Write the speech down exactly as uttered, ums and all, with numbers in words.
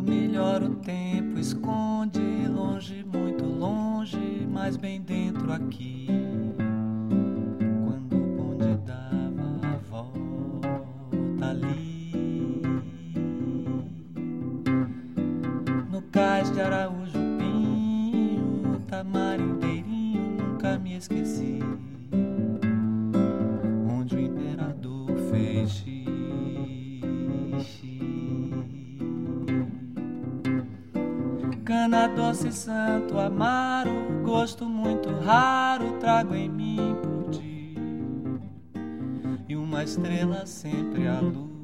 melhor o tempo esconde, longe, muito longe, mas bem dentro aqui. Quando o bonde dava a volta ali, no cais de Araújo Pinho, Tamarindeirinho, nunca me esqueci, onde o imperador fez xixi. Cana doce, santo, amaro, gosto muito raro, trago em mim por ti, e uma estrela sempre à luz.